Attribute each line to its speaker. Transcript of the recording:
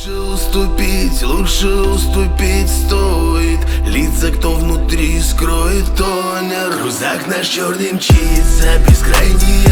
Speaker 1: Лучше уступить стоит. Лица, кто внутри скроет тонер. Крузак наш черный мчится, бескрайние